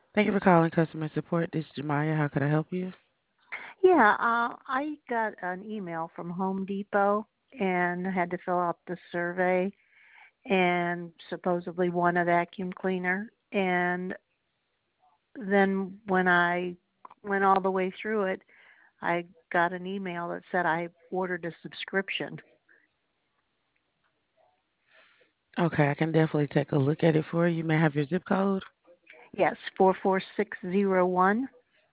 Thank you for calling customer support. This is Jemiah. How can I help you? Yeah, I got an email from Home Depot and had to fill out the survey and supposedly won a vacuum cleaner. And then when I went all the way through it, I got an email that said I ordered a subscription. Okay, I can definitely take a look at it for you. May I have your zip code? Yes, 44601.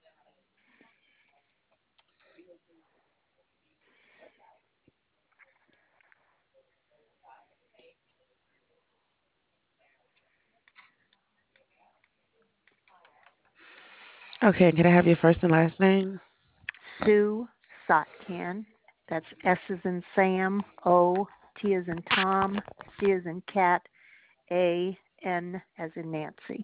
Okay, can I have your first and last name? Sue Sotcan. That's S as in Sam, O, T as in Tom, C as in cat, A, N as in Nancy.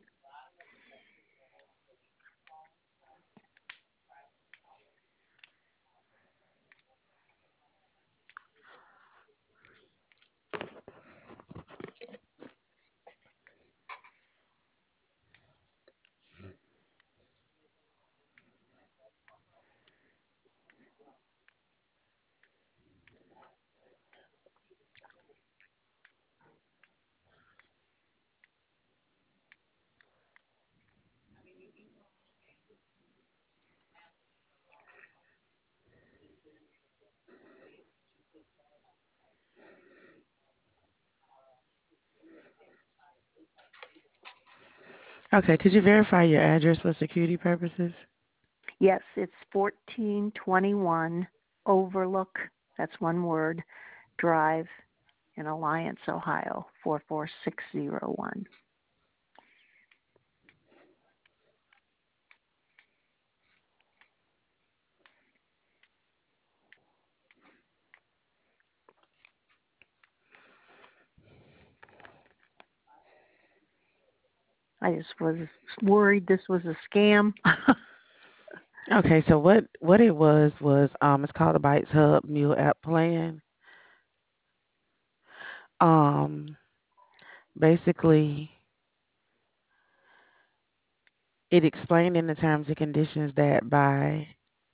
Okay, could you verify your address for security purposes? Yes, it's 1421 Overlook, that's one word, Drive in Alliance, Ohio, 44601. I just was worried this was a scam. Okay, so what it was it's called the Bites Hub Meal App Plan. Um, Basically, it explained in the terms and conditions that by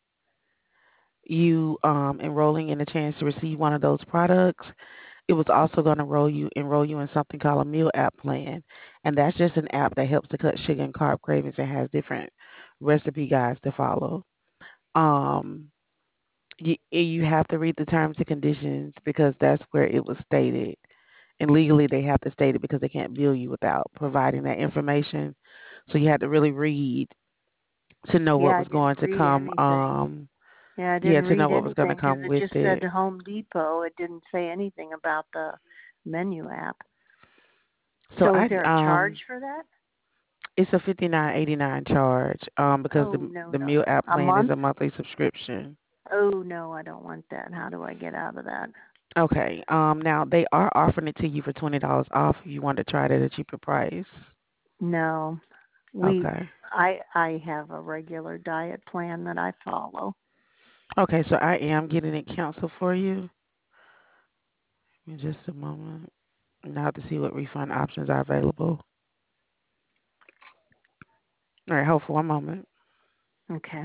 you enrolling in a chance to receive one of those products, it was also going to enroll you in something called a meal app plan, and that's just an app that helps to cut sugar and carb cravings and has different recipe guides to follow. Um, you have to read the terms and conditions because that's where it was stated, and legally they have to state it because they can't bill you without providing that information. So you had to really read to know Yeah, what I was didn't going to read come. anything. Yeah, I Yeah, didn't to know read what was going to anything because come it with just said it. Home Depot. It didn't say anything about the menu app. So So is I there a charge for that? It's a 59.89 charge because Oh, no, the meal no. app A plan is month? a monthly subscription. Oh, no, I don't want that. How do I get out of that? Okay. Now they are offering it to you for $20 off if you want to try it at a cheaper price. No. We Okay. I have a regular diet plan that I follow. Okay, so I am getting it canceled for you in just a moment. Now I have to see what refund options are available. All right, hold for one moment. Okay.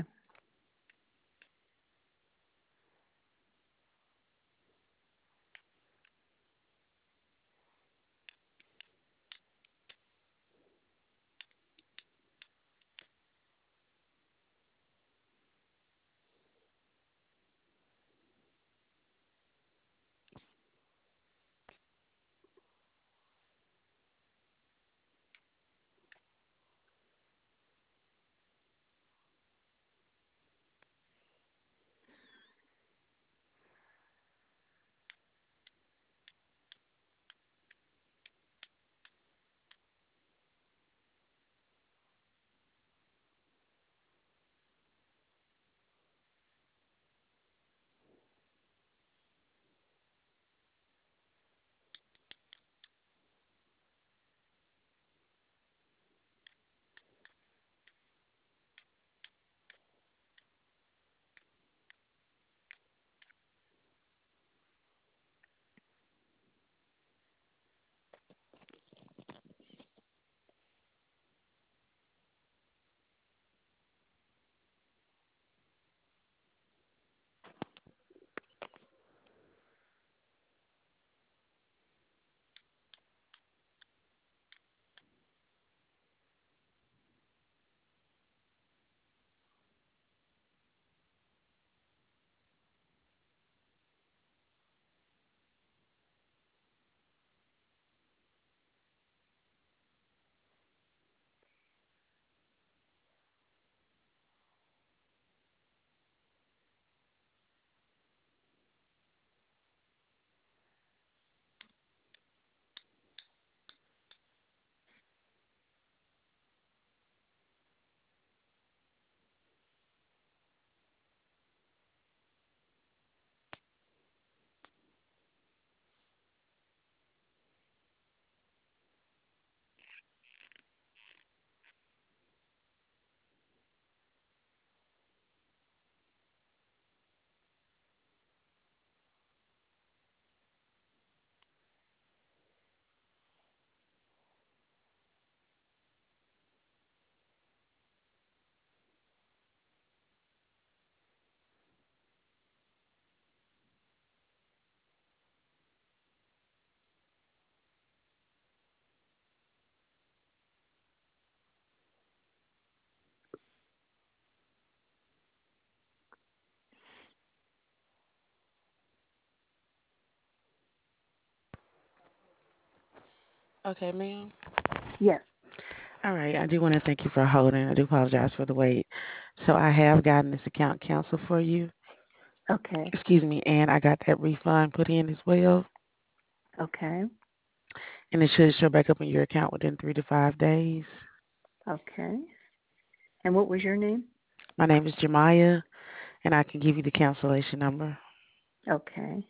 Okay, ma'am. Yes. All right. I do want to thank you for holding. I do apologize for the wait. So I have gotten this account canceled for you. Okay. Excuse me, and I got that refund put in as well. Okay. And it should show back up in your account within 3 to 5 days. Okay. And what was your name? My name is Jemiah, and I can give you the cancellation number. Okay.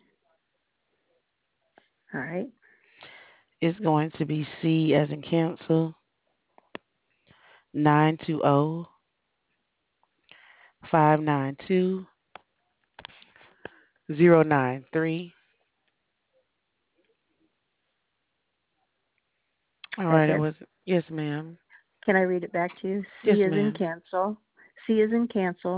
All right. It's going to be C as in cancel 920-592-093. All That's right, it it. was yes, ma'am. Can I read it back to you? Yes, C is in ma'am. cancel. C is in cancel.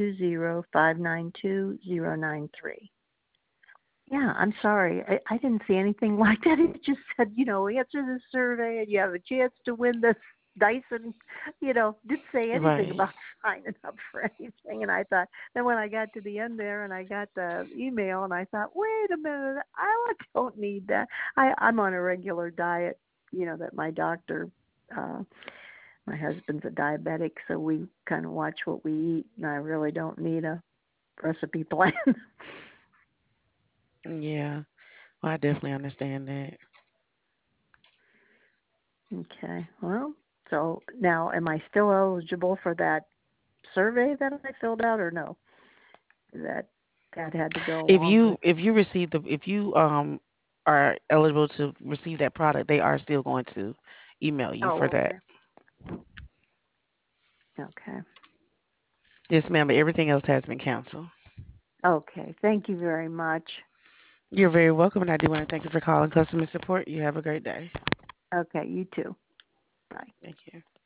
920-592-093. Yeah, I'm sorry. I didn't see anything like that. It just said, answer this survey and you have a chance to win this Dyson. Didn't say anything Right. about signing up for anything. And I thought, then when I got to the end there and I got the email and I thought, wait a minute, I don't need that. I'm on a regular diet, that my doctor, uh, my husband's a diabetic, so we kind of watch what we eat, and I really don't need a recipe plan. Yeah. Well, I definitely understand that. Okay. Well, so now am I still eligible for that survey that I filled out or no? That had to go If along you with. if you receive the if you are eligible to receive that product, they are still going to email you for Oh, that. okay. Okay. Yes, ma'am. But everything else has been canceled. Okay. Thank you very much. You're very welcome, and I do want to thank you for calling customer support. You have a great day. Okay, you too. Bye. Thank you.